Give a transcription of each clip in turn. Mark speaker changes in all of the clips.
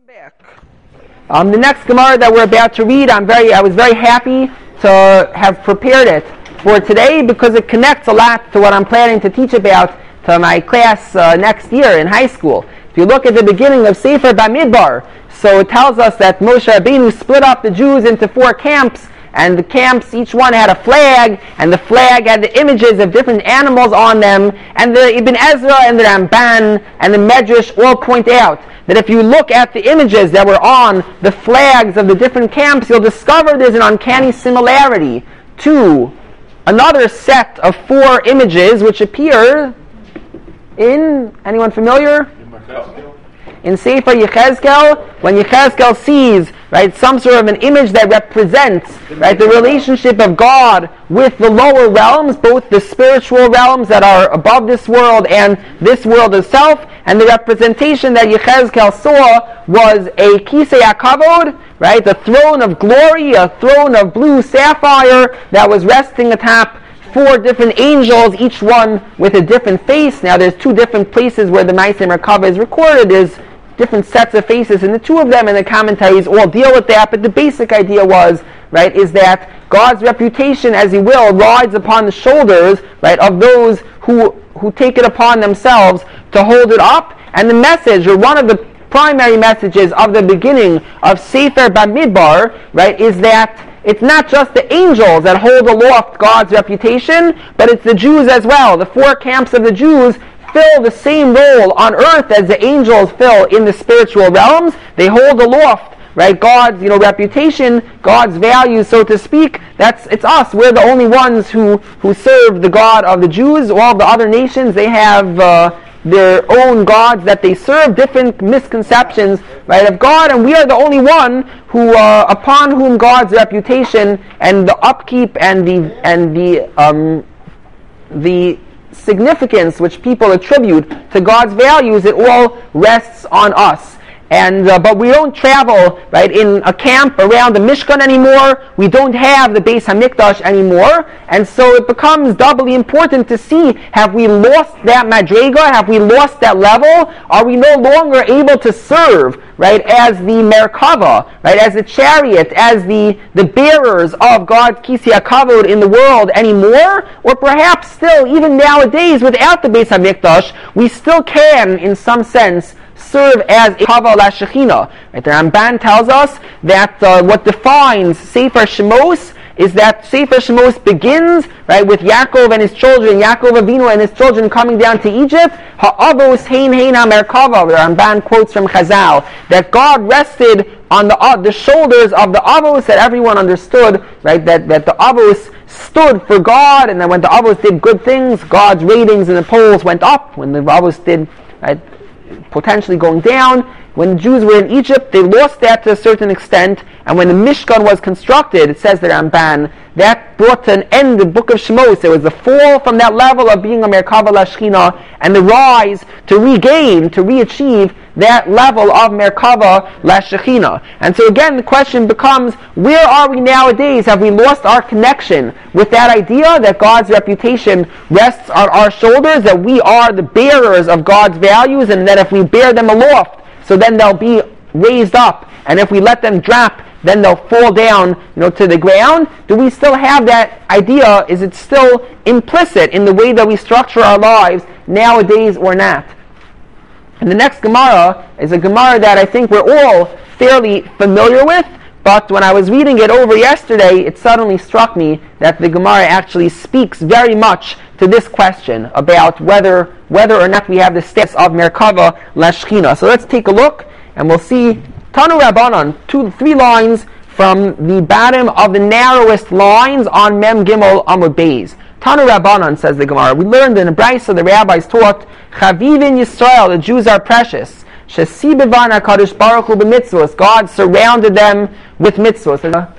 Speaker 1: Back. The next Gemara that we're about to read, I was very happy to have prepared it for today because it connects a lot to what I'm planning to teach about to my class next year in high school. If you look at the beginning of Sefer Bamidbar, so it tells us that Moshe Rabbeinu split up the Jews into 4 camps, and the camps, each one had a flag, and the flag had the images of different animals on them, and the Ibn Ezra and the Ramban and the Medrash all point out that if you look at the images that were on the flags of the different camps, you'll discover there's an uncanny similarity to another set of 4 images which appear in, anyone familiar? In Sefer Yechezkel, when Yechezkel sees, right, some sort of an image that represents, right, the relationship of God with the lower realms, both the spiritual realms that are above this world and this world itself, and the representation that Yechezkel saw was a Kisei HaKavod, right, a throne of glory, a throne of blue sapphire that was resting atop 4 different angels, each one with a different face. Now there's 2 different places where the Ma'aseh Merkava is recorded. There's different sets of faces, and the 2 of them in the commentaries all deal with that, but the basic idea was, right, is that God's reputation, as He will, rides upon the shoulders, right, of those who take it upon themselves to hold it up. And the message, or one of the primary messages of the beginning of Sefer Bamidbar, right, is that it's not just the angels that hold aloft God's reputation, but it's the Jews as well. The 4 camps of the Jews fill the same role on earth as the angels fill in the spiritual realms. They hold aloft, right, God's reputation, God's values, so to speak. It's us. We're the only ones who serve the God of the Jews. All the other nations, they have their own gods that they serve, different misconceptions, right, of God, and we are the only one who, upon whom God's reputation and the upkeep and the significance which people attribute to God's values, it all rests on us. And but we don't travel, right, in a camp around the Mishkan anymore. We don't have the Beis Hamikdash anymore, and so it becomes doubly important to see: have we lost that madrega? Have we lost that level? Are we no longer able to serve, right, as the Merkava, right, as the chariot, as the bearers of God's Kisei HaKavod in the world anymore? Or perhaps still, even nowadays, without the Beis Hamikdash, we still can, in some sense, serve as a Kava LaShechina. Right? The Ramban tells us that what defines Sefer Shemos is that Sefer Shemos begins, right, with Yaakov and his children, Yaakov Avinu and his children coming down to Egypt. Ha'avos hein hein ha'merkava. The Ramban quotes from Chazal that God rested on the shoulders of the Avos, that everyone understood, right, that the Avos stood for God, and that when the Avos did good things, God's ratings in the polls went up. When the Avos did, right, potentially going down. When the Jews were in Egypt, they lost that to a certain extent, and when the Mishkan was constructed, it says the Ramban, that brought to an end the book of Shemos. There was the fall from that level of being a Merkava LaShechina, and the rise to regain, to re-achieve that level of Merkava LaShechina. And so again, the question becomes, where are we nowadays? Have we lost our connection with that idea that God's reputation rests on our shoulders, that we are the bearers of God's values, and that if we bear them aloft, so then they'll be raised up, and if we let them drop, then they'll fall down, to the ground? Do we still have that idea? Is it still implicit in the way that we structure our lives nowadays or not? And the next Gemara is a Gemara that I think we're all fairly familiar with, but when I was reading it over yesterday, it suddenly struck me that the Gemara actually speaks very much to this question about whether or not we have the status of Merkava LaShechina. So let's take a look, and we'll see Tanu Rabbanan, 3 lines from the bottom of the narrowest lines on Mem Gimel Amud Beis. Tanu Rabbanan, says the Gemara, we learned in the Brisa, the rabbis taught, Chavivin Yisrael, the Jews are precious. Shesi bevan HaKadosh Baruch Hu b'mitzvos, God surrounded them with mitzvos.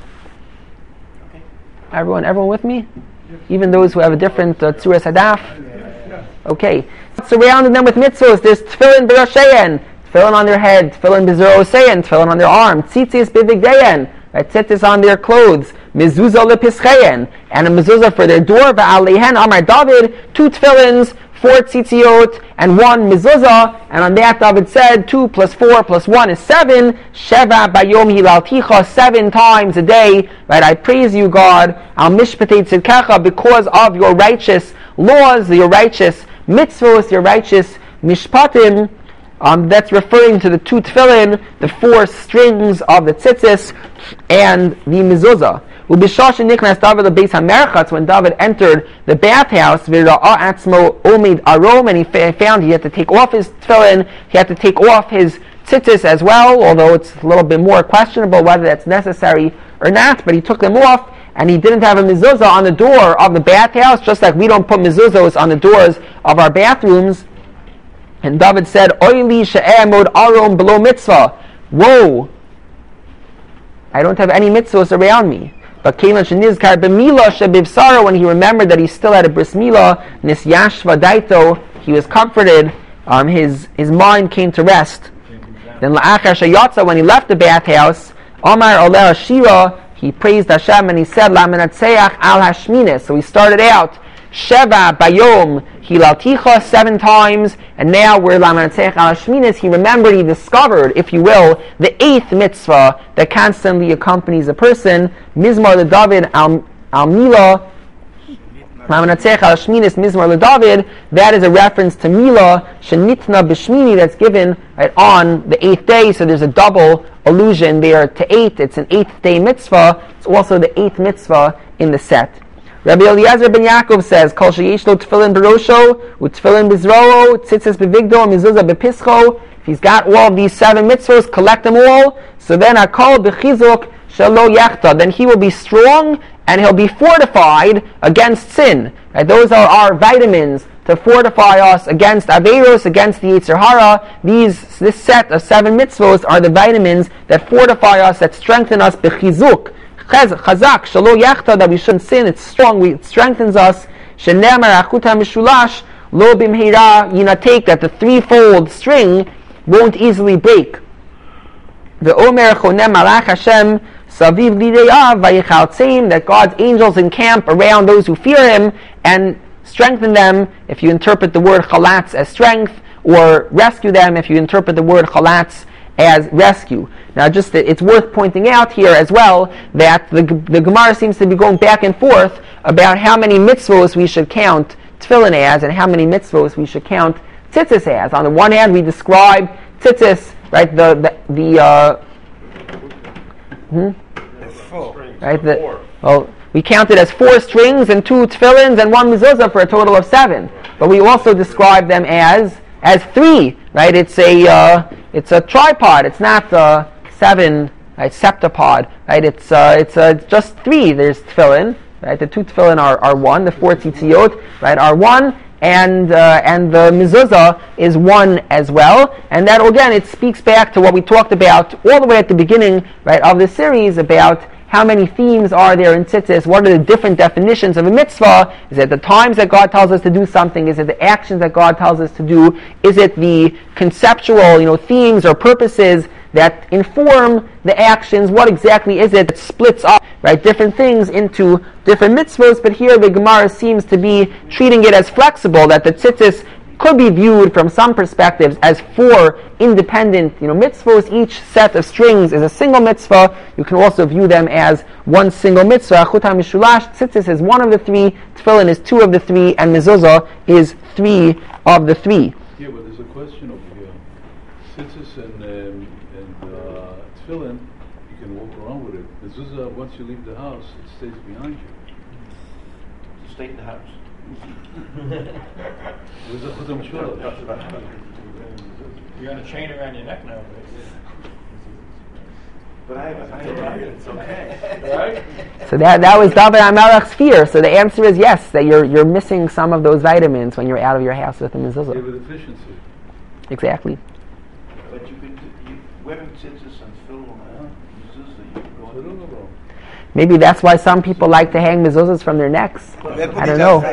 Speaker 1: Everyone with me? Even those who have a different Tzuras Hadaf? Okay. God surrounded them with mitzvos. There's tefillin b'roshein, tefillin on their head, tefillin b'zerosein, tefillin on their arm, tzitzis b'vigdein, right, tzitzis on their clothes, mezuzah lepischein, and a mezuzah for their door, v'alehen amar David, 2 tefillins 4 tzitziot, and 1 mezuzah, and on that David said 2 plus 4 plus 1 is 7. Sheva bayom hilalticha, 7 times a day, right? I praise you, God, al mishpatei tzidkecha, because of your righteous laws, your righteous mitzvos, your righteous mishpatim. That's referring to the 2 tefillin, the 4 strings of the tzitzis, and the mezuzah. When David entered the bathhouse, and he found he had to take off his tefillin, he had to take off his tzitzis as well, although it's a little bit more questionable whether that's necessary or not, but he took them off, and he didn't have a mezuzah on the door of the bathhouse, just like we don't put mezuzahs on the doors of our bathrooms. And David said, Oili she'emod arom below mitzvah. Whoa! I don't have any mitzvahs around me. But Keilan shenizkar b'mila shebivsara, when he remembered that he still had a bris milah, nis yashva daito, he was comforted, his mind came to rest. Then la'achar sheyatza, when he left the bathhouse, Omar oleh shira, he praised Hashem and he said, Lamenatseach al hashminis. So he started out, Sheva bayom hilalticha, 7 times, and now we're Lamenatseach al hashminis. He remembered, he discovered, if you will, the 8th mitzvah that constantly accompanies a person, Mizmar LeDavid al Milah, Lamenatseach al hashminis Mizmar LeDavid. That is a reference to Milah, Shenitna b'shmini, that's given right on the 8th day, so there's a double allusion there to 8. It's an 8th day mitzvah. It's also the 8th mitzvah in the set. Rabbi Eliezer ben Yaakov says, Kol sheyesh lo tefillin b'rosho, u'tefillin b'zro'o, tzitzis b'vigdo, mezuzah b'pischo. If he's got all of these 7 mitzvahs, collect them all. So then akol b'chizuk shelo yachta. Then he will be strong and he'll be fortified against sin. Right? Those are our vitamins to fortify us against Averos, against the Yetzer Hara. This set of 7 mitzvos are the vitamins that fortify us, that strengthen us, b'chizuk, chazak, shalo yachta, that we shouldn't sin. It's strong, it strengthens us. Shenemar achuta mishulash, lo bimheira yinatek, that the 3-fold string won't easily break. The Omer chonem malach Hashem saviv lireyav vayichaltzeim, that God's angels encamp around those who fear Him and strengthen them, if you interpret the word chalatz as strength, or rescue them if you interpret the word chalatz as rescue. Now, just it's worth pointing out here as well that the Gemara seems to be going back and forth about how many mitzvos we should count tefillin as and how many mitzvos we should count tzitzis as. On the one hand, we describe tzitzis, right? We count it as 4 strings and 2 tefillins and 1 mezuzah for a total of 7. But we also describe them as 3, right? It's a tripod. It's not 7, right? Septapod, right? It's just 3. There's tefillin, right? The 2 tefillin are 1. The 4 tzitziot, right, are 1. And the mezuzah is 1 as well. And that, again, it speaks back to what we talked about all the way at the beginning, right, of the series about how many themes are there in tzitzis, what are the different definitions of a mitzvah. Is it the times that God tells us to do something? Is it the actions that God tells us to do? Is it the conceptual, themes or purposes that inform the actions? What exactly is it that splits up, right, different things into different mitzvahs? But here the Gemara seems to be treating it as flexible, that the tzitzis could be viewed from some perspectives as 4 independent, mitzvahs. Each set of strings is a single mitzvah. You can also view them as 1 single mitzvah. Chut HaMishulash, tzitzis is 1 of the 3, tefillin is 2 of the 3, and mezuzah is 3 of the 3.
Speaker 2: Yeah, but there's a question over here. Tzitzis and tefillin, you can walk around with it. Mezuzah, once you leave the house, it stays behind you.
Speaker 3: Stay in the house.
Speaker 2: Where's the Chut HaMishulash?
Speaker 3: You're on a chain around your neck now.
Speaker 4: But I have it's okay.
Speaker 3: Right?
Speaker 1: So that was David HaMelech's fear. So the answer is yes, that you're missing some of those vitamins when you're out of your house with the mezuzah.
Speaker 2: You have a deficiency.
Speaker 1: Exactly.
Speaker 4: But you can wearing tzitzis and tefillin and mezuzah, you can go.
Speaker 1: Maybe that's why some people like to hang mezuzahs from their necks. I don't know.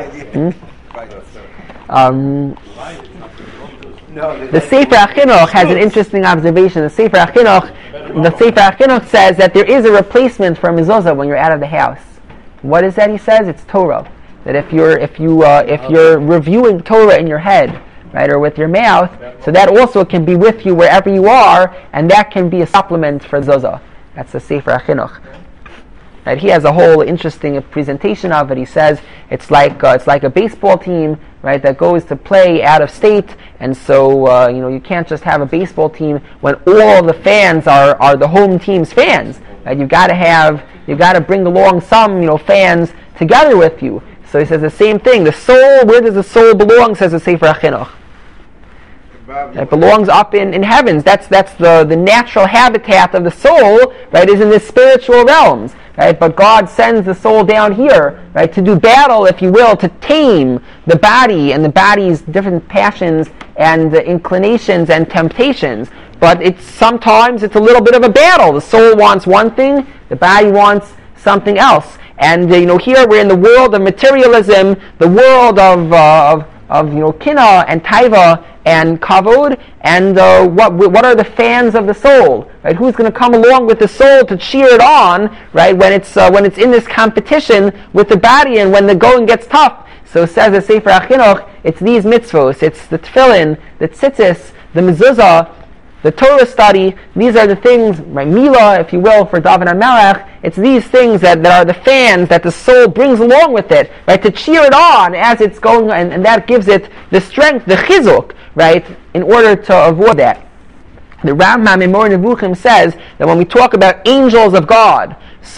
Speaker 1: The Sefer HaChinuch has an interesting observation. The Sefer HaChinuch says that there is a replacement for mezuzah when you're out of the house. What is that, he says? It's Torah. that if you're reviewing Torah in your head, right, or with your mouth, so that also can be with you wherever you are, and that can be a supplement for zuzah. That's the Sefer HaChinuch. Right, he has a whole interesting presentation of it. He says it's like a baseball team, right, that goes to play out of state, and so you can't just have a baseball team when all the fans are the home team's fans. Right? You've got to bring along some fans together with you. So he says the same thing. The soul, where does the soul belong? Says the Sefer HaChinuch. It belongs up in heavens. That's the natural habitat of the soul, right, is in the spiritual realms. Right? But God sends the soul down here, right, to do battle, if you will, to tame the body and the body's different passions and inclinations and temptations. But sometimes it's a little bit of a battle. The soul wants one thing, the body wants something else. And here we're in the world of materialism, the world of kina and taiva and kavod, and what are the fans of the soul? Right? Who's going to come along with the soul to cheer it on? Right? When it's in this competition with the body, and when the going gets tough. So says the Sefer HaChinuch, it's these mitzvos, it's the tefillin, the tzitzis, the mezuzah, the Torah study. These are the things, right, Mila, if you will, for David HaMelech. It's these things that are the fans that the soul brings along with it, right, to cheer it on as it's going, and that gives it the strength, the chizuk, right, in order to avoid that. The Rambam in Moreh Nevuchim says that when we talk about angels of God,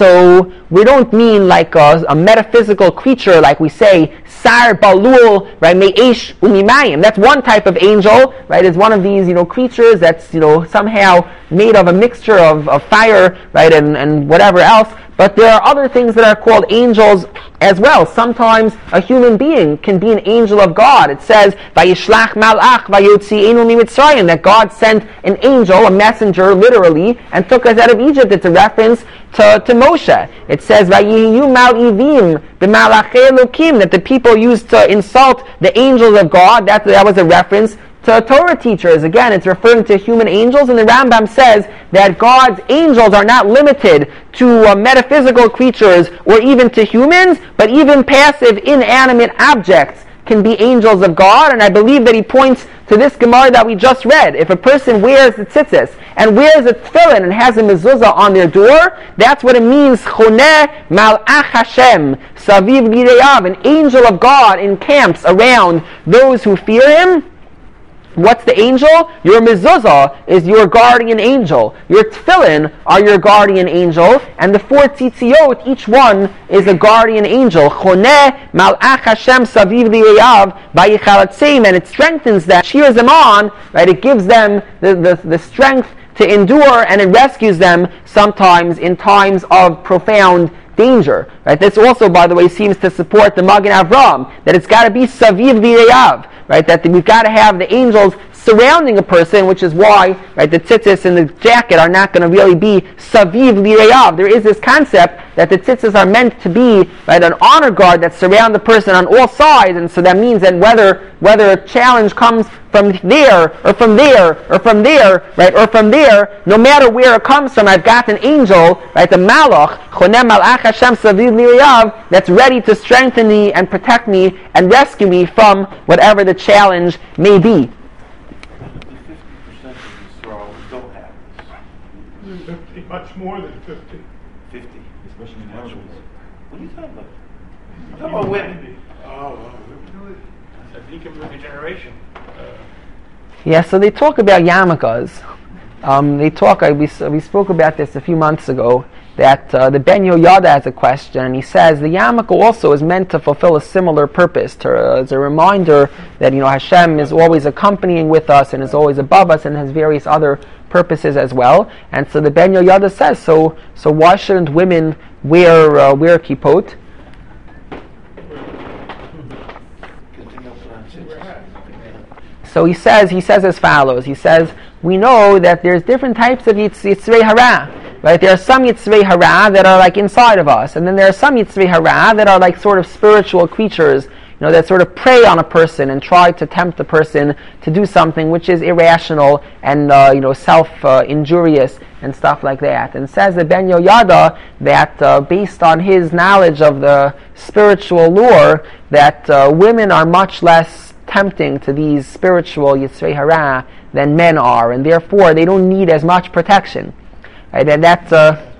Speaker 1: so we don't mean like a metaphysical creature, like we say, Sar Balul, right, Me'esh Umimayim. That's one type of angel, right, is one of these, creatures that's, somehow made of a mixture of fire, right, and whatever else. But there are other things that are called angels as well. Sometimes a human being can be an angel of God. It says, Vayishlach malach vayotzienu mimitzrayim, that God sent an angel, a messenger, literally, and took us out of Egypt. It's a reference to Moshe. It says, Vayiyu mal'ivim b'malachei Elokim, that the people used to insult the angels of God. That was a reference to Torah teachers. Again, it's referring to human angels, and the Rambam says that God's angels are not limited to metaphysical creatures or even to humans, but even passive, inanimate objects can be angels of God. And I believe that he points to this Gemara that we just read. If a person wears the tzitzis and wears a tefillin and has a mezuzah on their door, that's what it means, Choneh Malach Hashem Saviv Gireyav, an angel of God encamps around those who fear him. What's the angel? Your mezuzah is your guardian angel. Your tefillin are your guardian angel. And the 4 tzitziot, each one is a guardian angel. Choneh malach Hashem saviv li'eyav bayichalatzeim. And it strengthens them, cheers them on, right? It gives them the strength to endure, and it rescues them sometimes in times of profound danger. Right? This also, by the way, seems to support the Magen Avraham, that it's got to be saviv li'eyav. Right, that we've got to have the angels surrounding a person, which is why, right, the tzitzis and the jacket are not going to really be saviv li'eyav. There is this concept that the tzitzis are meant to be, right, an honor guard that surround the person on all sides, and so that means that whether a challenge comes from there or from there or from there, right, or from there, no matter where it comes from, I've got an angel, right, the malach, Choneh malach Hashem saviv li'eyav, that's ready to strengthen me and protect me and rescue me from whatever the challenge may be.
Speaker 4: 50% of Yisrael don't have this.
Speaker 5: 50, much more than 50.
Speaker 4: 50.
Speaker 5: Especially in
Speaker 4: What
Speaker 5: animals.
Speaker 4: are you talking about? I'm talking about women.
Speaker 5: Oh,
Speaker 3: It's a deconverted generation.
Speaker 1: Yeah, so they talk about yarmulkes. We spoke about this a few months ago, that the Ben Yoyada has a question, and he says the yarmulke also is meant to fulfill a similar purpose, as a reminder that Hashem is always accompanying with us and is always above us and has various other purposes as well. And so the Ben Yoyada says, so why shouldn't women wear kippot? So he says as follows. He says, we know that there's different types of yitzrei hara. Right? There are some yitzrei hara that are like inside of us, and then there are some yitzrei hara that are like sort of spiritual creatures that sort of prey on a person and try to tempt the person to do something which is irrational and self-injurious and stuff like that. And says the Ben Yoyada that based on his knowledge of the spiritual lore, that women are much less tempting to these spiritual Yitzrei Hara than men are, and therefore they don't need as much protection. Right? And that's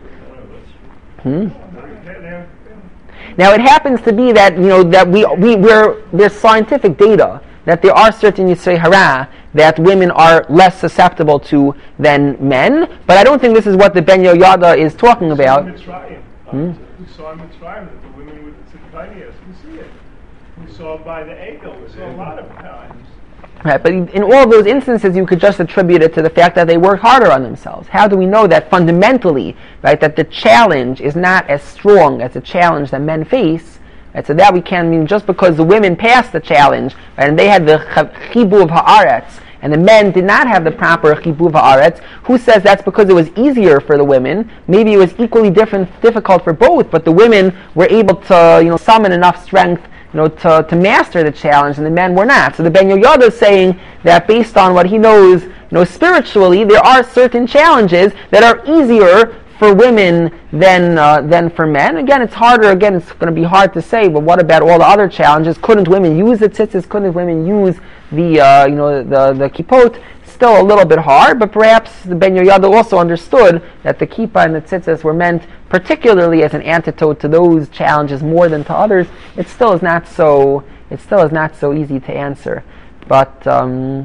Speaker 1: Now it happens to be that there's scientific data that there are certain Yitzrei Hara that women are less susceptible to than men, but I don't think this is what the Ben Yoyada is talking about.
Speaker 5: We saw in Mitzrayim that the women with the tzidkanias, we see it. We saw by the Egel, we saw a lot of times.
Speaker 1: Right, but in all those instances, you could just attribute it to the fact that they worked harder on themselves. How do we know that fundamentally, right, that the challenge is not as strong as the challenge that men face? Right, so that we can't mean just because the women passed the challenge, right, and they had the chibuv haaretz, and the men did not have the proper chibuv haaretz. Who says that's because it was easier for the women? Maybe it was equally difficult for both, but the women were able to, summon enough strength to master the challenge, and the men were not. So the Ben Yoyada is saying that based on what he knows, spiritually, there are certain challenges that are easier for women than for men. Again, it's harder. Again, it's going to be hard to say. But what about all the other challenges? Couldn't women use the tzitzis? Couldn't women use the kippot? Still a little bit hard, but perhaps the Ben Yoyada also understood that the kippah and the tzitzis were meant particularly as an antidote to those challenges more than to others. It still is not so easy to answer. But all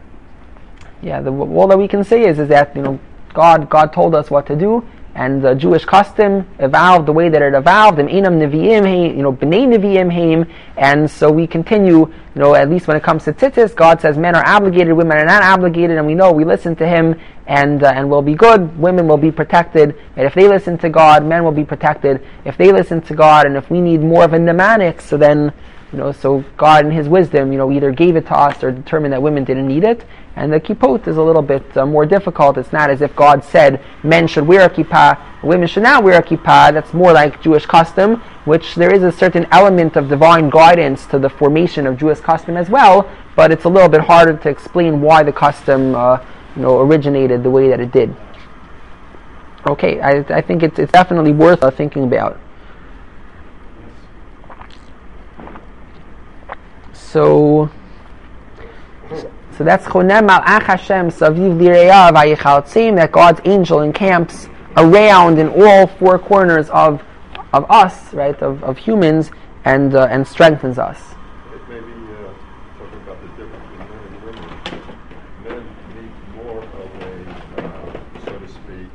Speaker 1: that we can say is that God told us what to do, and the Jewish custom evolved the way that it evolved, and Einam Nevi'im, B'nai Nevi'im Haim, and so we continue, at least when it comes to tzitzis, God says men are obligated, women are not obligated, and we know we listen to Him, and we'll be good, women will be protected, and if they listen to God, men will be protected. If they listen to God, and if we need more of a mnemonic, so then, so God in His wisdom, either gave it to us or determined that women didn't need it. And the kippot is a little bit more difficult. It's not as if God said men should wear a kippah, women should not wear a kippah. That's more like Jewish custom, which there is a certain element of divine guidance to the formation of Jewish custom as well, but it's a little bit harder to explain why the custom originated the way that it did. Okay, I think it's definitely worth thinking about. So that's Chonem Malach Hashem Saviv Lireya Vayichal Tzim, that God's angel encamps around in all four corners of us, right, of humans, and strengthens us.
Speaker 6: Maybe talking about the difference between men and women. Men need more of a, so to speak,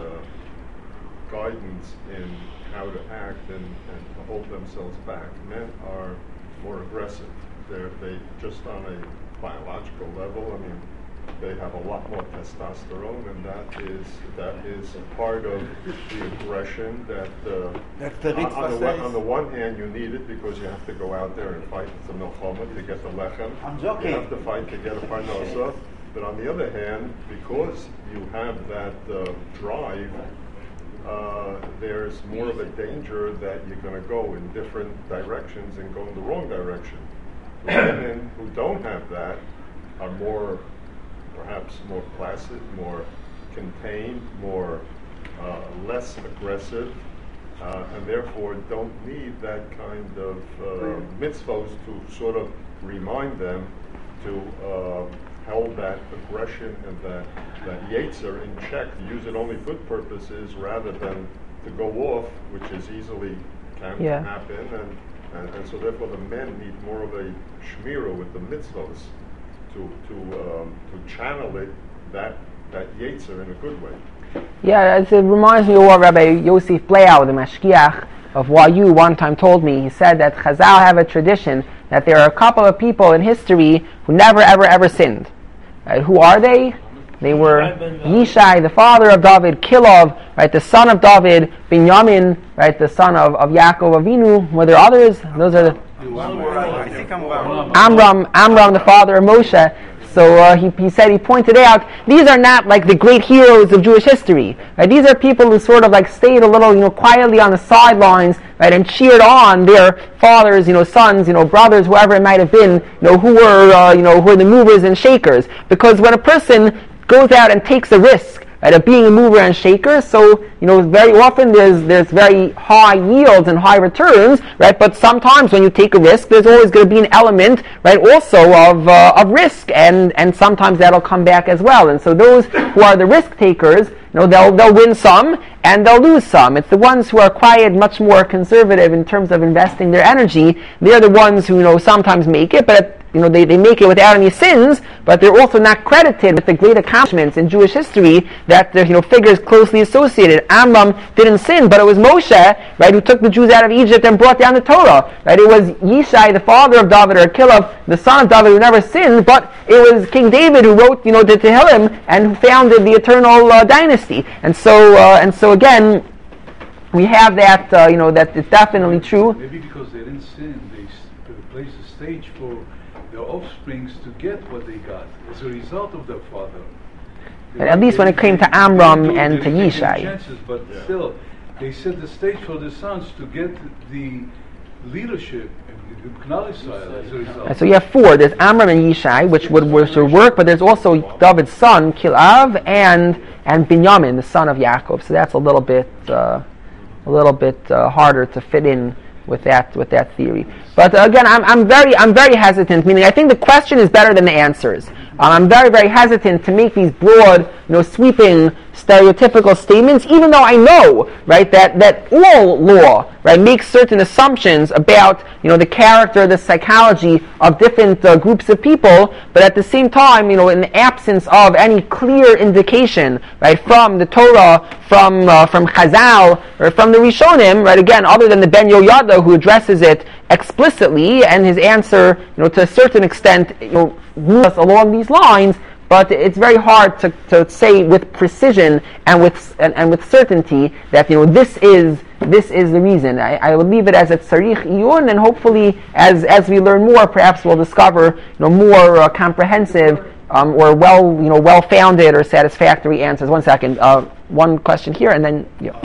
Speaker 6: guidance in how to act and to hold themselves back. Men are more aggressive. They just on a biological level, they have a lot more testosterone, and that is part of the aggression that on the one hand you need it because you have to go out there and fight the milchama to get the lechem. You have to fight to get a parnosa. But on the other hand, because you have that drive, there's more of a danger that you're going to go in different directions and go in the wrong direction. Women who don't have that are perhaps more placid, more contained, less aggressive, and therefore don't need that kind of mitzvos to sort of remind them to hold that aggression and that yetzer in check, to use it only for good purposes rather than to go off, which is easily can happen, and so therefore the men need more of a shmira with the mitzvos to channel it, that yetzer in a good way.
Speaker 1: Yeah, it reminds me of what Rabbi Yosef Blau, the Mashgiach of YU, one time told me. He said that Chazal have a tradition that there are a couple of people in history who never ever sinned. Who are they? They were Yishai, the father of David, Kilov, right, the son of David, Binyamin, right, the son of Yaakov Avinu. Were there others? Those are the Amram, the father of Moshe. so he pointed out, these are not like the great heroes of Jewish history. Right? These are people who sort of like stayed a little, quietly on the sidelines, right, and cheered on their fathers, sons, brothers, whoever it might have been, who were the movers and shakers. Because when a person goes out and takes a risk, right, of being a mover and shaker, so very often there's very high yields and high returns, right? But sometimes when you take a risk, there's always going to be an element, right, also of risk, and sometimes that'll come back as well. And so those who are the risk takers, they'll win some and they'll lose some. It's the ones who are quiet, much more conservative in terms of investing their energy. They're the ones who sometimes make it, but they make it without any sins, but they're also not credited with the great accomplishments in Jewish history that the figures closely associated. Amram didn't sin, but it was Moshe, right, who took the Jews out of Egypt and brought down the Torah. Right? It was Yishai, the father of David, or Kilav, the son of David, who never sinned, but it was King David who wrote the Tehillim and who founded the eternal dynasty. And so again, we have that. That it's definitely true.
Speaker 2: Maybe because they didn't sin, they placed a stage for their offsprings to get what they got as a result of their father.
Speaker 1: At least when it came to Amram and to Yishai.
Speaker 2: Chances, but still, they set the stage for the sons to get the leadership in Knal Yisrael as a result.
Speaker 1: And so you have four. There's Amram and Yishai, which would work, but there's also David's son, Kilav, and Binyamin, the son of Yaakov. So that's a little bit harder to fit in with that theory. But again, I'm very hesitant. Meaning, I think the question is better than the answers. I'm very, very hesitant to make these broad, sweeping, stereotypical statements, even though I know, right, that all law, right, makes certain assumptions about, the character, the psychology of different groups of people, but at the same time, in the absence of any clear indication, right, from the Torah, from Chazal, or from the Rishonim, right, again, other than the Ben Yoyada who addresses it explicitly, and his answer, to a certain extent, moves us along these lines, but it's very hard to say with precision and with certainty that this is the reason. I would leave it as a tzarich iyun, and hopefully as we learn more, perhaps we'll discover more comprehensive or well-founded or satisfactory answers. One second, one question here, and then
Speaker 7: The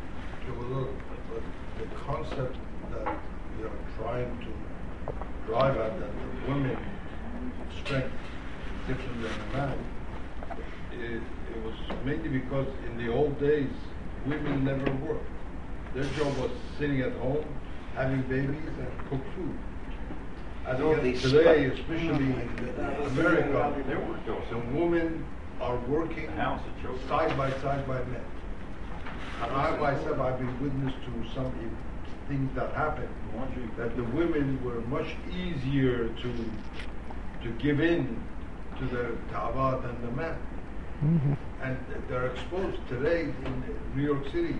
Speaker 7: concept that we are trying to drive at, that the women's strength is different than the man, it was mainly because in the old days, women never worked. Their job was sitting at home, having babies, and cook food. I think today, especially in America, the women are working side by side by men. And I myself, I've been witness to some things that happened, that the women were much easier to give in to the ta'ava than the men. Mm-hmm. And they're exposed today in New York City.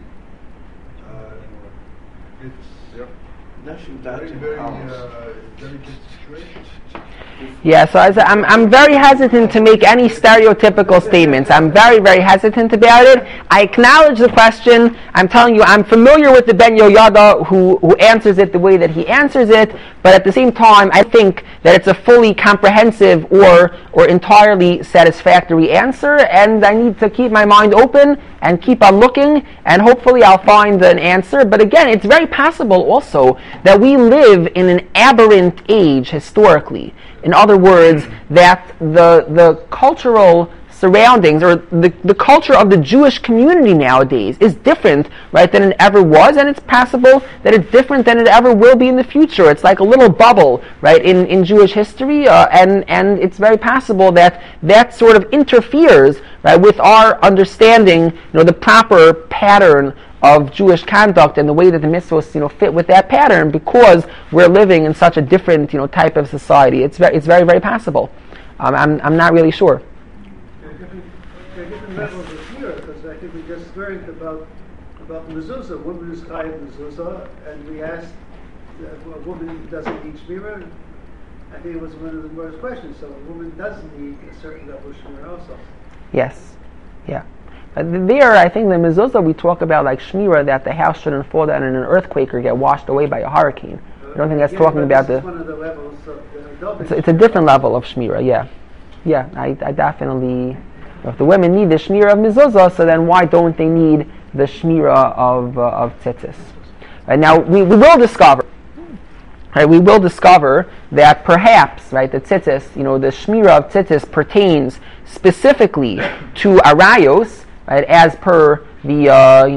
Speaker 7: It's very, very delicate situation.
Speaker 1: Yeah, so I'm very hesitant to make any stereotypical statements. I'm very, very hesitant about it. I acknowledge the question. I'm telling you, I'm familiar with the Ben Yoyada who answers it the way that he answers it, but at the same time, I think that it's a fully comprehensive or entirely satisfactory answer, and I need to keep my mind open and keep on looking, and hopefully I'll find an answer. But again, it's very possible also that we live in an aberrant age historically. In other words, that the cultural surroundings or the culture of the Jewish community nowadays is different, right, than it ever was, and it's possible that it's different than it ever will be in the future. It's like a little bubble, right, in Jewish history, and it's very possible that sort of interferes, right, with our understanding, the proper pattern of Jewish conduct and the way that the mitzvos, fit with that pattern, because we're living in such a different, type of society. It's very, very possible. I'm not really sure.
Speaker 8: There are different levels of fear, because I think we just learned about mezuzah. Women who's chayav mezuzah, and we asked a woman who doesn't need shmira. I think it was one of the worst questions. So a woman does need a certain level of shmira also.
Speaker 1: Yes, yeah. There, I think the mezuzah we talk about like shmira, that the house shouldn't fall down in an earthquake or get washed away by a hurricane. I don't think that's talking about the.
Speaker 8: One of the levels of the
Speaker 1: it's a different level of shmira, yeah. Yeah, I definitely. If the women need the shmira of mezuzah, so then why don't they need the shmira of tzitzis? Right, now we will discover. Right, we will discover that perhaps, right, the tzitzis, the shmira of tzitzis pertains specifically to arayos, right, as per the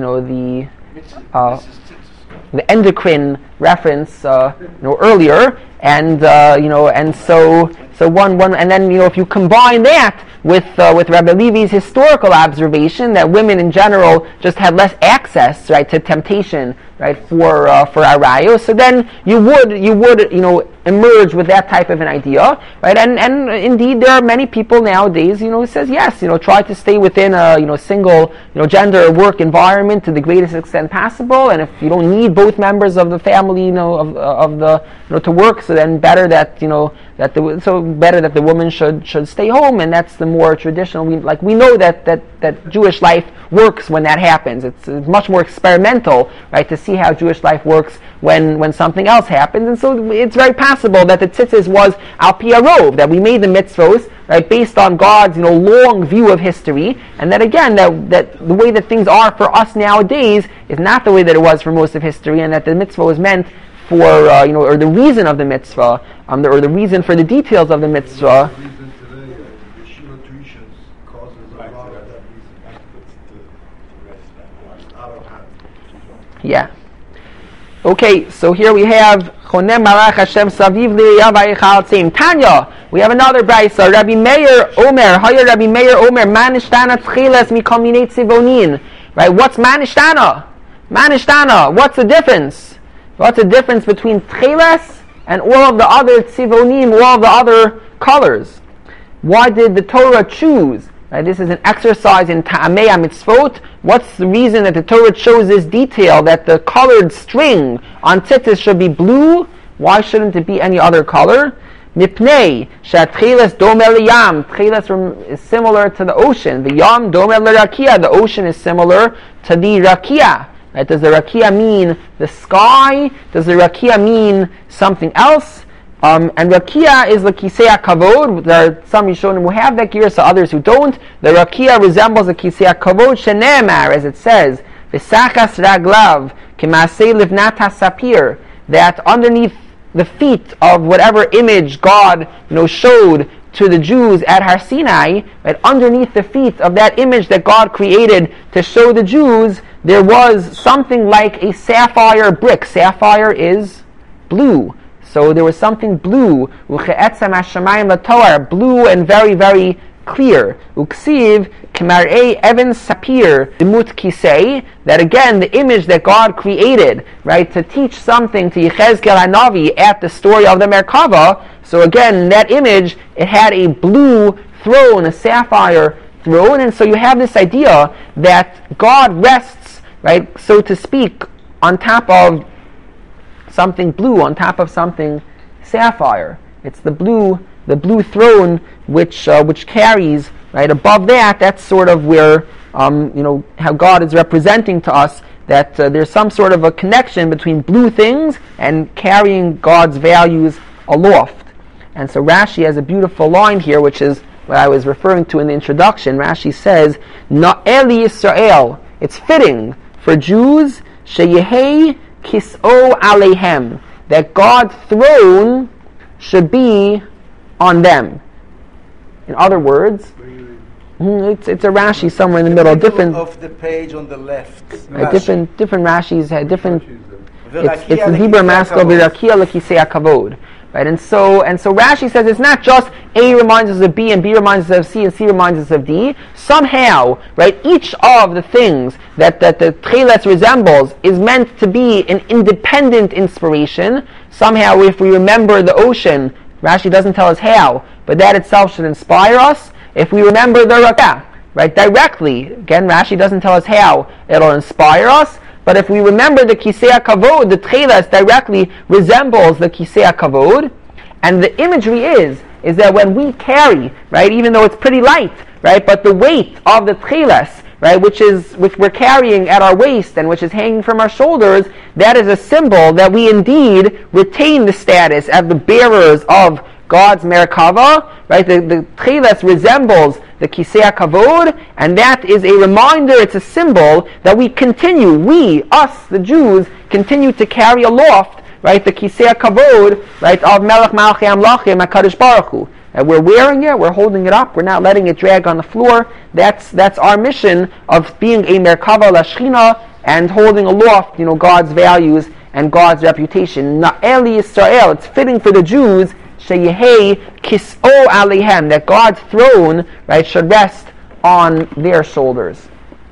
Speaker 1: endocrine reference, earlier, and so one, and then if you combine that with Rabbi Levi's historical observation that women in general just had less access, right, to temptation, right, for arayos, so then you would emerge with that type of an idea, right, and indeed there are many people nowadays, who says yes, try to stay within a single gender work environment to the greatest extent possible, and if you don't need both members of the family, of the to work, so then better that better that the woman should stay home, and that's the more traditional. We know that Jewish life works when that happens. It's much more experimental, right, to see how Jewish life works when something else happens, and so it's very possible that the tzitzis was al pi harov, that we made the mitzvos, right, based on God's long view of history, and that again that the way that things are for us nowadays is not the way that it was for most of history, and that the mitzvah was meant for or the reason of the mitzvah, or the reason for the details of the mitzvah.
Speaker 7: The reason today, the yeshiva tuitions causes a lot of that reason. Out of hand.
Speaker 1: Yeah. Okay, so here we have Chonem Marach Hashem Saviv Li'Yav Vayichal Tzim. Tanya, we have another brayso. Rabbi Meir Omer, Haya Rabbi Meir Omer, Manishtana Tchilas Mikol Minei Tzivonin. Right? What's Manishtana? Manishtana. What's the difference? What's the difference between Tchilas and all of the other Tzivonim, all of the other colors? Why did the Torah choose? Right, this is an exercise in Ta'amei HaMitzvot. What's the reason that the Torah chose this detail, that the colored string on tzitzis should be blue? Why shouldn't it be any other color? Mipnei she'atchilas domeh liyam. Tchilas is similar to the ocean. The yam domeh l'rakia. The ocean is similar to the rakia. Right? Does the rakia mean the sky? Does the rakia mean something else? And rakia is the kisei kavod. There are some Rishonim who have that gear, so others who don't. The rakia resembles the kisei kavod shenemar, as it says, v'sachas raglav k'masei livnat hasapir, that underneath the feet of whatever image God showed to the Jews at Har Sinai, right, underneath the feet of that image that God created to show the Jews, there was something like a sapphire brick. Sapphire is blue. So there was something blue, blue and very, very clear. Uksiv k'mar'ei even sapir demut kisei, that again the image that God created, right, to teach something to Yechezkel HaNavi at the story of the Merkava. So again, that image, it had a blue throne, a sapphire throne, and so you have this idea that God rests, right, so to speak, on top of something blue, on top of something sapphire. It's the blue throne which carries, right, above that. That's sort of where how God is representing to us that there's some sort of a connection between blue things and carrying God's values aloft. And so Rashi has a beautiful line here, which is what I was referring to in the introduction. Rashi says, "Na'eli Yisrael." It's fitting for Jews, sheyehei kis'o aleihem, that God's throne should be on them. In other words, it's a Rashi somewhere in the middle. Different
Speaker 4: of the page on the left.
Speaker 1: Different Rashis had different. It's the Dibur Maskal v'Rakia l'Kisei HaKavod. Right, and so Rashi says it's not just A reminds us of B and B reminds us of C and C reminds us of D. Somehow, right, each of the things that the Tcheles resembles is meant to be an independent inspiration. Somehow, if we remember the ocean, Rashi doesn't tell us how, but that itself should inspire us. If we remember the Rakah, right, directly, again, Rashi doesn't tell us how, it'll inspire us. But if we remember the Kisei HaKavod, the Tcheles directly resembles the Kisei HaKavod, and the imagery is that when we carry, right, even though it's pretty light, right, but the weight of the Tcheles, right, which we're carrying at our waist and which is hanging from our shoulders, that is a symbol that we indeed retain the status as the bearers of God's Merkava, right? The Tcheles resembles the Kisei Kavod, and that is a reminder, it's a symbol that we continue, us, the Jews, continue to carry aloft, right, the Kisei Kavod, right, of Melech Malchei Amlachim, HaKadosh Baruch Hu. And we're wearing it, we're holding it up, we're not letting it drag on the floor. That's our mission of being a Merkava Lashchina and holding aloft, God's values and God's reputation. Na'eli Yisrael, it's fitting for the Jews, Sheyehei Kis'o Alehem, that God's throne, right, should rest on their shoulders.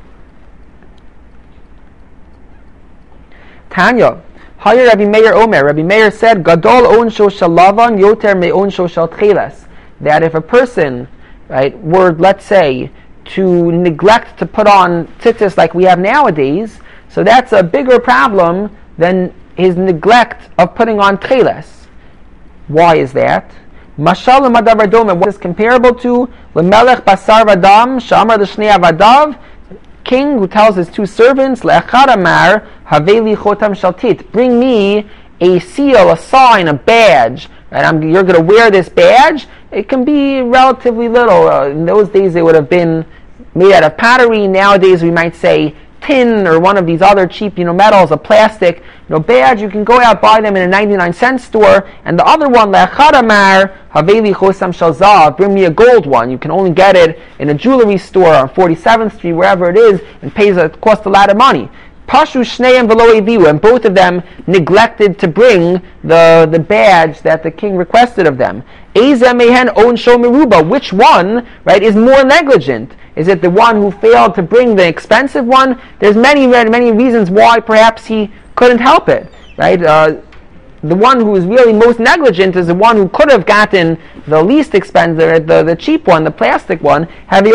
Speaker 1: Tanya, Hayir Rabbi Meir Omer. Rabbi Meir said, Gadol onsho shel lavan yoter me onsho shel tcheles. That if a person, right, were, let's say, to neglect to put on tzitzis like we have nowadays, so that's a bigger problem than his neglect of putting on tcheles. Why is that? Mashal l'madav dome. What is comparable to l'melech basar vadam shamar l'shnei avadav, king who tells his two servants, le'echad amar haveli chotam shaltit, bring me a seal, a sign, a badge, and you're going to wear this badge. It can be relatively little. In those days it would have been made out of pottery. Nowadays we might say tin or one of these other cheap, metals, a plastic, badge. You can go out, buy them in a 99-cent store. And the other one, le'echad amar haveli chosam shel zav, bring me a gold one. You can only get it in a jewelry store on 47th Street, wherever it is, and it costs a lot of money. Pashu shneim v'lo eviu, and both of them neglected to bring the badge that the king requested of them. Eza mehen onsho meruba, which one, right, is more negligent? Is it the one who failed to bring the expensive one? There's many reasons why perhaps he couldn't help it, right? The one who is really most negligent is the one who could have gotten the least expensive, the cheap one, the plastic one. It's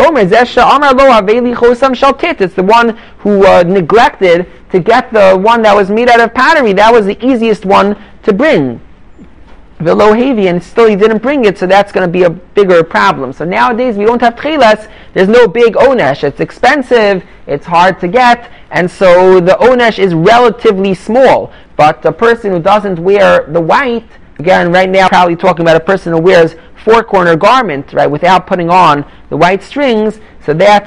Speaker 1: the one who neglected to get the one that was made out of pottery. That was the easiest one to bring. And still he didn't bring it, so that's going to be a bigger problem. So nowadays we don't have tcheles, there's no big onesh. It's expensive, it's hard to get, and so the onesh is relatively small. But a person who doesn't wear the white, again, right now probably talking about a person who wears four-corner garment, right, without putting on the white strings, so that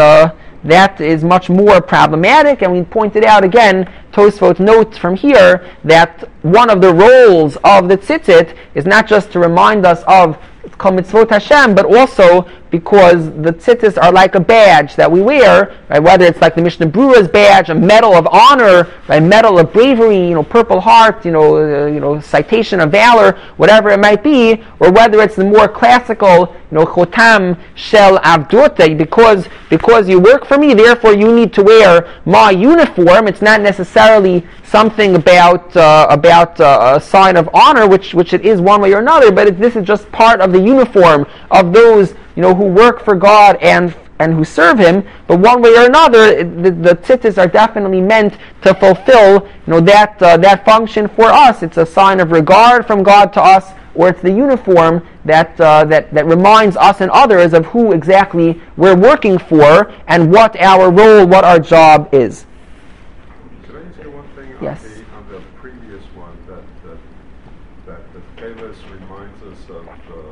Speaker 1: is much more problematic. And we pointed out again, Tosfot notes from here that one of the roles of the tzitzit is not just to remind us of Kol Mitzvot Hashem, but also because the tzitzis are like a badge that we wear, right? Whether it's like the Mishnah Brura's badge, a medal of honor, right? Medal of bravery, Purple Heart, citation of valor, whatever it might be, or whether it's the more classical, Chotam Shel Avdurta, because you work for me, therefore you need to wear my uniform. It's not necessarily something about a sign of honor, which it is one way or another, but this is just part of the uniform of those who work for God and who serve Him. But one way or another, the tzitzis are definitely meant to fulfill that function for us. It's a sign of regard from God to us, or it's the uniform that reminds us and others of who exactly we're working for and what our role, what our job is.
Speaker 6: Can I say one thing?
Speaker 1: Yes.
Speaker 6: On the previous one, that the Tcheles reminds us of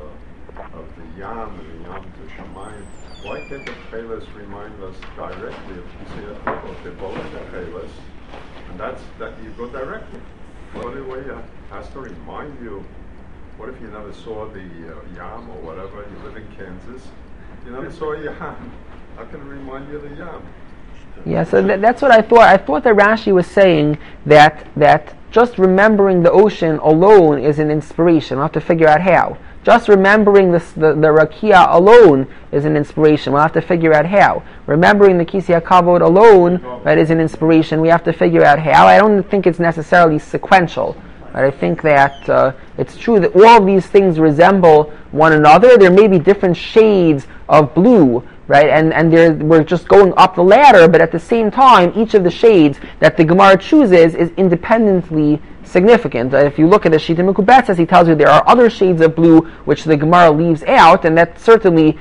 Speaker 6: the Yam and the Yam T'Shamayim. Why can't the Tcheles remind us directly of Kisei HaKavod? They're both in the Tcheles, and that you go directly. The only way has to remind you. What if you never saw the Yam or whatever? You live in Kansas, you never saw a Yam. How can it remind you of the Yam?
Speaker 1: Yeah, so that's what I thought. I thought that Rashi was saying that just remembering the ocean alone is an inspiration. We'll have to figure out how. Just remembering the Rakia alone is an inspiration. We'll have to figure out how. Remembering the Kisei HaKavod alone, right, is an inspiration. We have to figure out how. I don't think it's necessarily sequential. Right? I think that it's true that all of these things resemble one another. There may be different shades of blue, right? And we're just going up the ladder, but at the same time, each of the shades that the Gemara chooses is independently significant. If you look at the Shita Mekubetzes, he tells you there are other shades of blue which the Gemara leaves out, and that certainly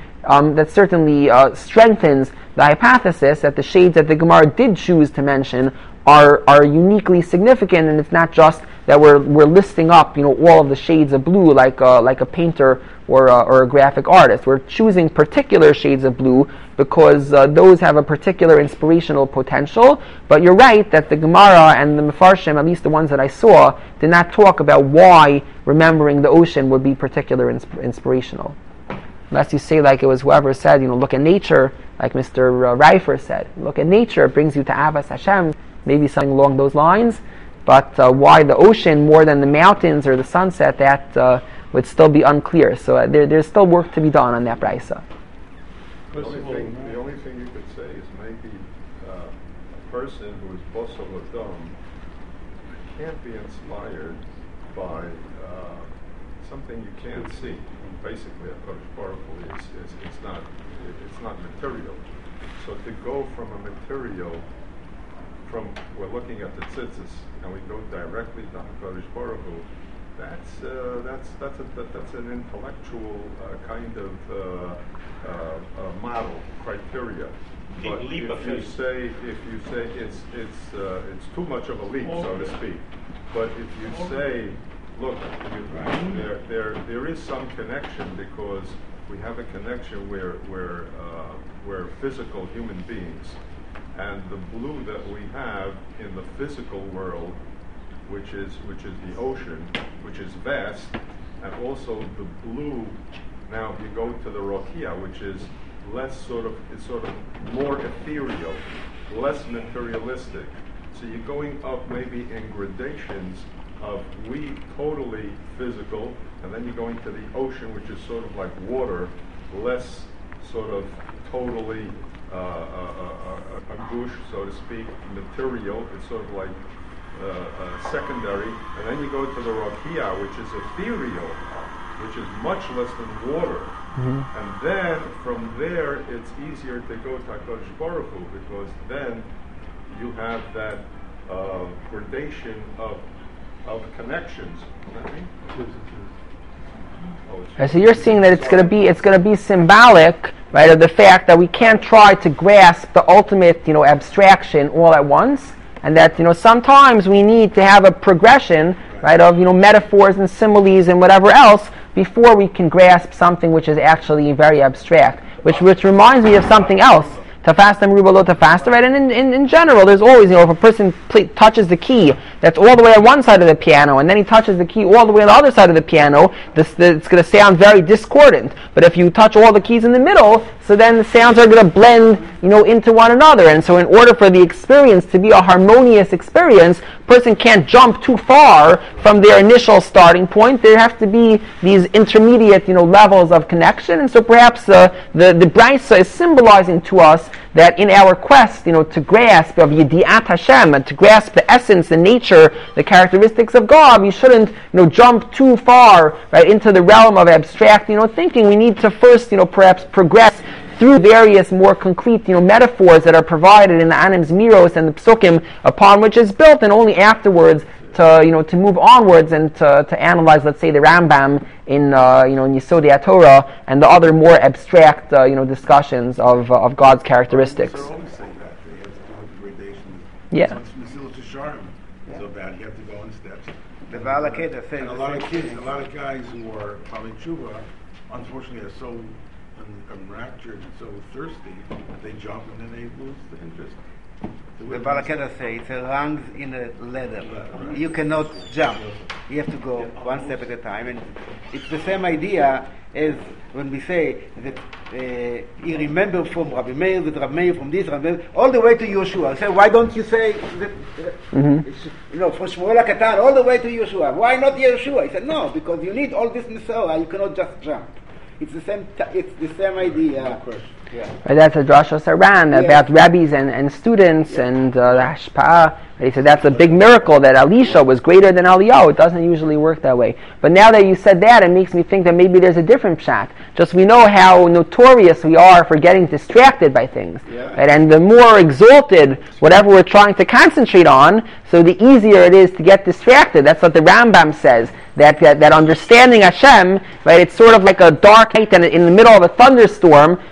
Speaker 1: strengthens the hypothesis that the shades that the Gemara did choose to mention are uniquely significant, and it's not just that we're listing up, all of the shades of blue like a painter or a graphic artist. We're choosing particular shades of blue because those have a particular inspirational potential. But you're right that the Gemara and the Mefarshim, at least the ones that I saw, did not talk about why remembering the ocean would be particular inspirational. Unless you say like it was whoever said, look at nature, like Mr. Reifer said. Look at nature, it brings you to Avas Hashem, maybe something along those lines. But why the ocean more than the mountains or the sunset, that would still be unclear. So there's still work to be done on that Braisa.
Speaker 6: The only thing you could say is maybe a person who is Bosel Adam can't be inspired by something you can't see. Basically, HaKadosh Baruch Hu it's not material. So to go from a material, we're looking at the tzitzis, and we go directly to HaKadosh Baruch Hu, that's an intellectual kind of model criteria. But if you say it's too much of a leap, so to speak. But if you say, look, there is some connection, because we have a connection where we're physical human beings, and the blue that we have in the physical world, which is the ocean, which is vast, and also the blue. Now you go to the Rokia, which is less sort of more ethereal, less materialistic. So you're going up maybe in gradations of we totally physical, and then you're going to the ocean, which is sort of like water, less sort of totally a gush, so to speak, material. It's sort of like secondary, and then you go to the Rakia, which is ethereal, which is much less than water. Mm-hmm. And then from there, it's easier to go to HaKadosh Baruch Hu, because then you have that gradation of connections. You know what I mean?
Speaker 1: So you're seeing that it's going to be symbolic, right, of the fact that we can't try to grasp the ultimate, abstraction all at once, and that sometimes we need to have a progression, right, of metaphors and similes and whatever else before we can grasp something which is actually very abstract. Which reminds me of something else. Tafasta meruba lo tafasta, right? And in general, there's always, if a person touches the key that's all the way on one side of the piano, and then he touches the key all the way on the other side of the piano, it's going to sound very discordant. But if you touch all the keys in the middle, so then the sounds are going to blend, into one another. And so in order for the experience to be a harmonious experience, a person can't jump too far from their initial starting point. There have to be these intermediate, levels of connection. And so perhaps the Braisa is symbolizing to us that in our quest, to grasp of Yedi'at Hashem, and to grasp the essence, the nature, the characteristics of God, we shouldn't, jump too far, right, into the realm of abstract, thinking. We need to first, perhaps progress through various more concrete, metaphors that are provided in the Anim Zmiros and the Psukim upon which is built, and only afterwards to move onwards and to analyze, let's say, the Rambam in in Yesodei HaTorah and the other more abstract discussions of God's characteristics.
Speaker 4: They're always saying that they have to do with gradations.
Speaker 1: Yeah.
Speaker 4: So bad, you have to go in steps.
Speaker 9: The Valakeda thing.
Speaker 7: And a lot of guys who are Bali Tshuva, unfortunately, are so enraptured and so thirsty that they jump and then they lose the interest.
Speaker 9: The Balakeda say it's a rungs in a ladder. You cannot jump. You have to go one step at a time. And it's the same idea as when we say that you remember from Rabbi Meir, that Rabbi Meir from this, Rabbi Meir, all the way to Yeshua. I say, why don't you say that, from Shmuel HaKatan all the way to Yeshua? Why not Yeshua? He said, no, because you need all this Nesorah. You cannot just jump. It's the same idea. Yeah.
Speaker 1: Right, that's a Drasha Saran about rabbis and students and the Hashpa'ah. He said that's a big miracle that Elisha was greater than Eliyahu. It doesn't usually work that way. But now that you said that, it makes me think that maybe there's a different pshat. Just we know how notorious we are for getting distracted by things. Yeah. Right? And the more exalted whatever we're trying to concentrate on, so the easier it is to get distracted. That's what the Rambam says. That understanding Hashem, right? It's sort of like a dark night and in the middle of a thunderstorm when everything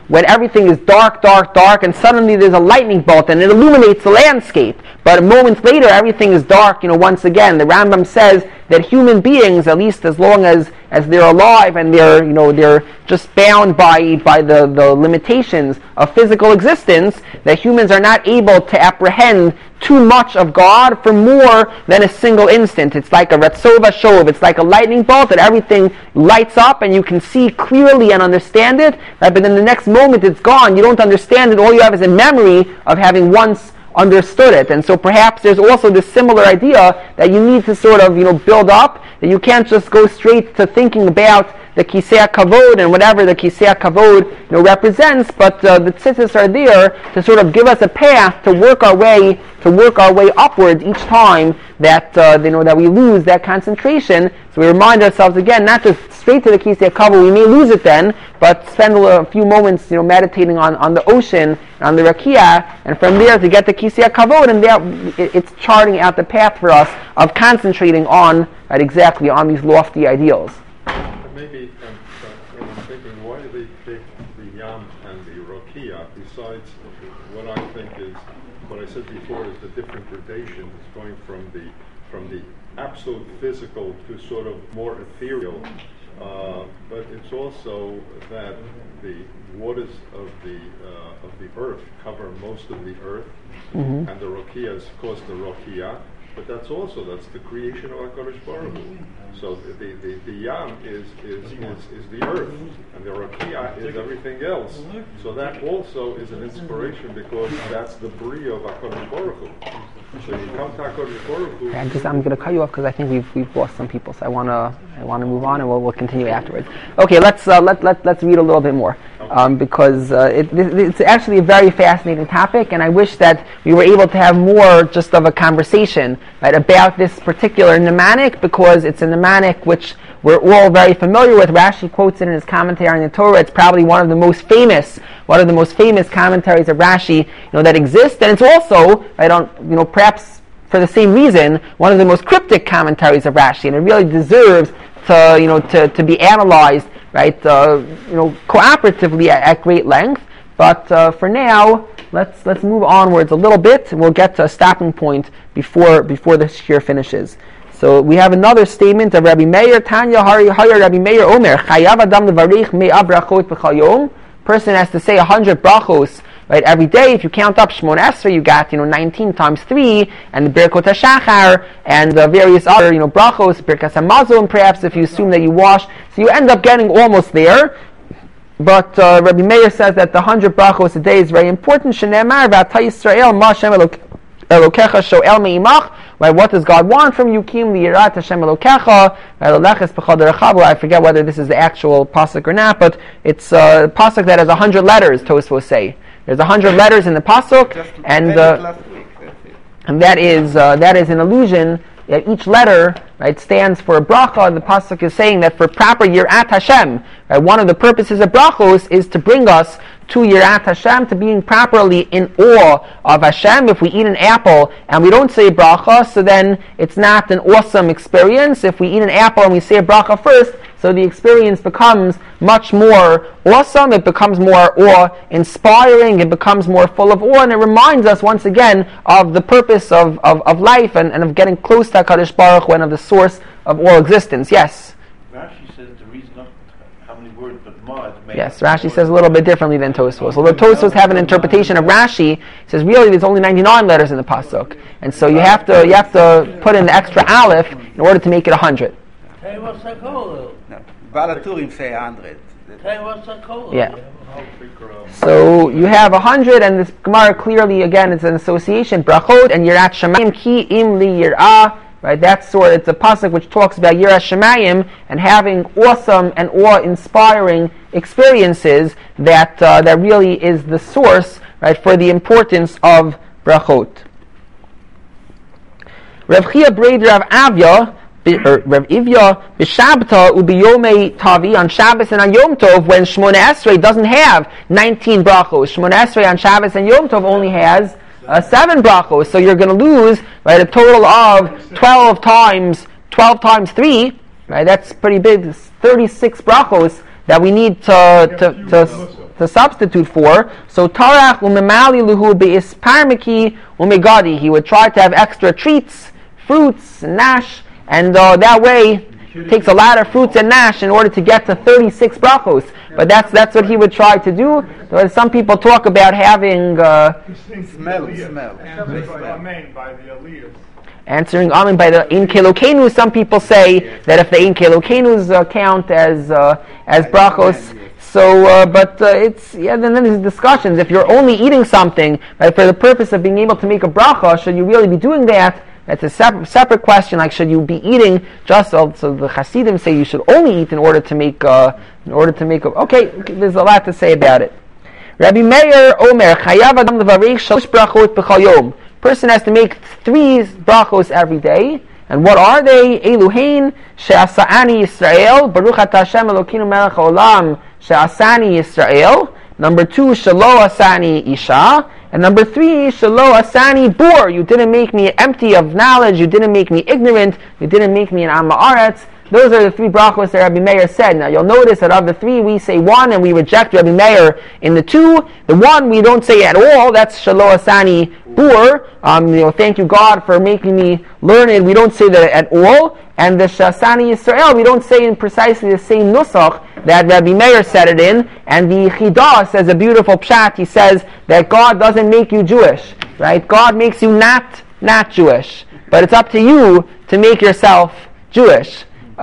Speaker 1: everything is dark, dark, dark, and suddenly there's a lightning bolt and it illuminates the landscape. But moments later, everything is dark. Once again, the Rambam says that human beings, at least as long as they're alive and they're just bound by the limitations of physical existence, that humans are not able to apprehend too much of God for more than a single instant. It's like a Retzova Shov. It's like a lightning bolt that everything lights up and you can see clearly and understand it, right? But then the next moment it's gone. You don't understand it. All you have is a memory of having once understood it. And so perhaps there's also this similar idea that you need to sort of build up, that you can't just go straight to thinking about the Kisei Kavod and whatever the Kisei Kavod represents, but the tzitzis are there to sort of give us a path to work our way upwards each time that that we lose that concentration. So we remind ourselves again, not just straight to the Kisei Kavod, we may lose it then, but spend a few moments meditating on the ocean, on the Rakia, and from there to get the Kisei Kavod, and there it's charting out the path for us of concentrating on exactly on these lofty ideals.
Speaker 6: Maybe I'm thinking, why do they pick the Yam and the Rokia besides what I think is, what I said before, is the different gradations going from the absolute physical to sort of more ethereal, but it's also that the waters of the earth cover most of the earth, and the Rokia is of course the Rokia. But that's the creation of HaKadosh Baruch Hu. So the Yam is the earth, and the Rakia is everything else. So that also is an inspiration because that's the Bria of HaKadosh Baruch Hu. So you come to HaKadosh Baruch Hu.
Speaker 1: I'm going to cut you off because I think we've lost some people. So I want to move on, and we'll continue afterwards. Okay, let's read a little bit more. Because it's actually a very fascinating topic, and I wish that we were able to have more just of a conversation about this particular mnemonic, because it's a mnemonic which we're all very familiar with. Rashi quotes it in his commentary on the Torah. It's probably one of the most famous commentaries of Rashi that exist, and it's also perhaps for the same reason one of the most cryptic commentaries of Rashi, and it really deserves to be analyzed cooperatively at great length. But for now, let's move onwards a little bit, and we'll get to a stopping point before the shir finishes. So we have another statement of Rabbi Meir. Tanya Hari Rabbi Meir Omer Chayav Adam levarich me'ah brachot b'chal yom. Person has to say 100 brachos every day. If you count up Shmon Esrei, you got 19 times 3, and the Birkot HaShachar, and various other brachos, Birkas HaMazon, perhaps if you assume that you wash. So you end up getting almost there. But Rabbi Meir says that the 100 brachos a day is very important. Shenemar v'ata Yisrael ma Hashem Elokecha shoel me'imach. What does God want from you? Kim liyirat Hashem Elokecha leches b'chol derechav. I forget whether this is the actual pasuk or not, but it's a pasuk that has 100 letters. Tosfos say there's 100 letters in the pasuk, and that is an allusion that each letter stands for a bracha. The pasuk is saying that for proper yirat Hashem, one of the purposes of brachos is to bring us to yirat Hashem, to being properly in awe of Hashem. If we eat an apple and we don't say bracha, so then it's not an awesome experience. If we eat an apple and we say a bracha first, so the experience becomes much more awesome, it becomes more awe-inspiring, it becomes more full of awe, and it reminds us once again of the purpose of life and of getting close to HaKadosh Baruch Hu and of the source of all existence. Yes?
Speaker 4: Rashi says the reason not how many words, but ma.
Speaker 1: Yes, Rashi says a little bit differently than Tosfos. Although Tosfos have an interpretation of Rashi, it says really there's only 99 letters in the pasuk, and so you have to put in the extra aleph in order to make it 100.
Speaker 9: Balaturim say 100.
Speaker 1: Yeah. So you have 100, and this Gemara clearly, again, it's an association. Brachot and Yirat Shamayim ki im li yirah. Right, it's a pasuk which talks about Yirat Shamayim and having awesome and awe-inspiring experiences. That really is the source, for the importance of brachot. Rav Chia Breder Rav Avya. Rav Ivya b'Shabta ubiyomei Tavi, on Shabbos and on Yom Tov, when Shmona Esrei doesn't have 19 brachos. Shmona Esrei on Shabbos and Yom Tov only has 7 brachos. So you're going to lose a total of 12 times 3. That's pretty big. 36 brachos that we need to to substitute for. So tarach umemali luhu beisparmiki umegadi. He would try to have extra treats, fruits, and nash, and that way it takes a lot of fruits and nash in order to get to 36 brachos. But that's what he would try to do. Some people talk about having
Speaker 9: Smell.
Speaker 5: Amen by the Aliyahs.
Speaker 1: answering Amen by the Ein Kelokenu. Some people say that if the Ein Kelokenus count as brachos. So, but it's then there's discussions. If you're only eating something right, for the purpose of being able to make a bracha, should you really be doing that? That's a separate question. Like, should you be eating just so the Hasidim say you should only eat in order to make okay, there's a lot to say about it. Rabbi Meir Omer Chayav Adam Levarich Shalosh Brachot B'chol Yom. Person has to make 3 brachos every day. And what are they? Eluhein She'asani Yisrael Baruch Ata Hashem Elokeinu Melech Haolam She'asani Yisrael. Number 2, Shelo Asani Isha. And number 3, Shelo Asani Bor. You didn't make me empty of knowledge. You didn't make me ignorant. You didn't make me an Am Haaretz. Those are the 3 brachos that Rabbi Meir said. Now you'll notice that of the 3 we say 1 and we reject Rabbi Meir in the 2. The 1 we don't say at all. That's Shelo Asani Bor. Thank you God for making me learned. We don't say that at all. And the Shasani Yisrael we don't say in precisely the same nusach that Rabbi Meir said it in. And the Chidah says a beautiful pshat. He says that God doesn't make you Jewish, right? God makes you not Jewish, but it's up to you to make yourself Jewish.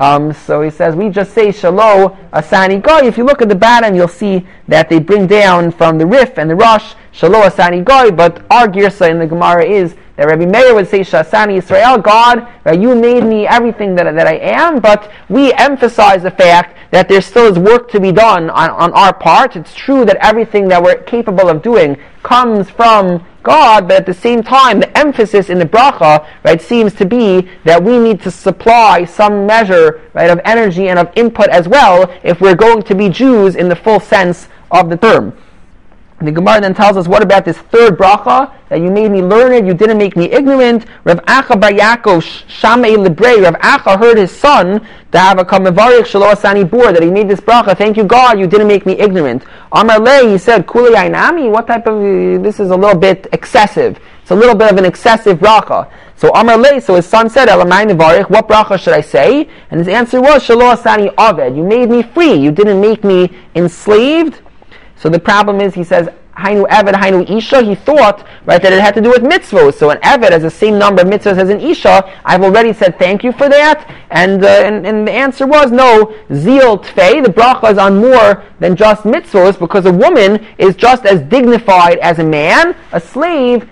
Speaker 1: So he says we just say Shelo Asani Goy. If you look at the bottom, you'll see that they bring down from the Rif and the Rosh Shelo Asani Goy. But our girsa in the Gemara is that Rabbi Meir would say Shasani Yisrael, God, you made me everything that I am. But we emphasize the fact that there still is work to be done on our part. It's true that everything that we're capable of doing comes from God, but at the same time, the emphasis in the bracha, right, seems to be that we need to supply some measure, right, of energy and of input as well, if we're going to be Jews in the full sense of the term. The Gemara then tells us, what about this 3rd bracha, that you made me learned, you didn't make me ignorant. Rav Acha bar Yaakov Shamei Lebrei, Rav Acha heard his son, to have a kamevarich Shelo Asani Bor, that he made this bracha, thank you God, you didn't make me ignorant. Amar Lei, he said, Kulei Ainami, what type of, this is a little bit excessive. It's a little bit of an excessive bracha. So Amar Lei, so his son said, Elamai Nevarich, what bracha should I say? And his answer was, Shelo Asani Aved, you made me free, you didn't make me enslaved. So the problem is, he says, Hainu Eved, Hainu Isha, he thought, right, that it had to do with mitzvos. So an Eved has the same number of mitzvos as an Isha. I've already said thank you for that. And the answer was, no, Zil Tfei, the bracha is on more than just mitzvos, because a woman is just as dignified as a man. A slave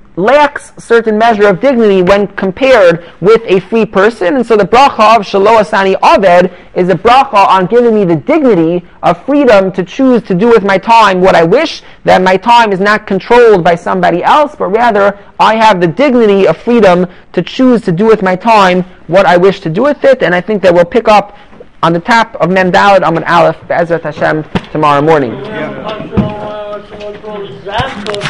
Speaker 1: lacks certain measure of dignity when compared with a free person, and so the bracha of Shelo Asani Aved is a bracha on giving me the dignity of freedom to choose to do with my time what I wish, that my time is not controlled by somebody else, but rather I have the dignity of freedom to choose to do with my time what I wish to do with it. And I think that we'll pick up on the top of Mem Daled Amud Aleph Be'ezrat Hashem tomorrow morning.
Speaker 3: Yeah.